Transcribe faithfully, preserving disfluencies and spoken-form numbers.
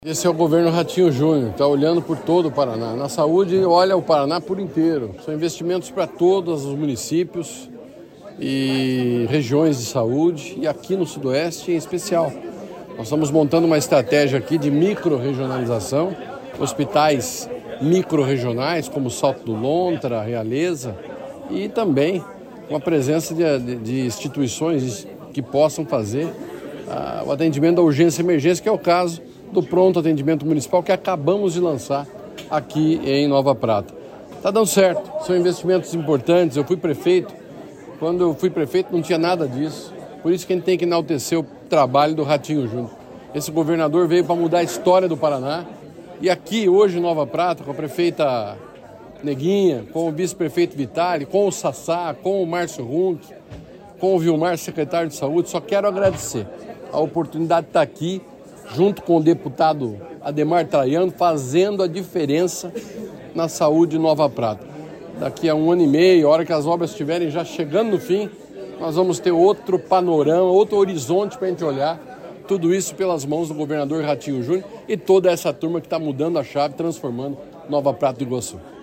Esse é o governo Ratinho Júnior, está olhando por todo o Paraná. Na saúde, olha o Paraná por inteiro. São investimentos para todos os municípios e regiões de saúde, e aqui no Sudoeste em especial. Nós estamos montando uma estratégia aqui de micro-regionalização, hospitais micro-regionais, como Salto do Lontra, Realeza, e também com a presença de, de, de instituições que possam fazer uh, o atendimento da urgência e emergência, que é o caso do pronto atendimento municipal que acabamos de lançar aqui em Nova Prata. Está dando certo, são investimentos importantes. Eu fui prefeito, quando eu fui prefeito não tinha nada disso, por isso que a gente tem que enaltecer o trabalho do Ratinho Júnior. Esse governador veio para mudar a história do Paraná, e aqui hoje em Nova Prata, com a prefeita Neguinha, com o vice-prefeito Vitali, com o Sassá, com o Márcio Runk, com o Vilmar, secretário de saúde, só quero agradecer a oportunidade de estar aqui, junto com o deputado Ademar Traiano, fazendo a diferença na saúde de Nova Prata. Daqui a um ano e meio, a hora que as obras estiverem já chegando no fim, nós vamos ter outro panorama, outro horizonte para a gente olhar. Tudo isso pelas mãos do governador Ratinho Júnior e toda essa turma que está mudando a chave, transformando Nova Prata do Iguaçu.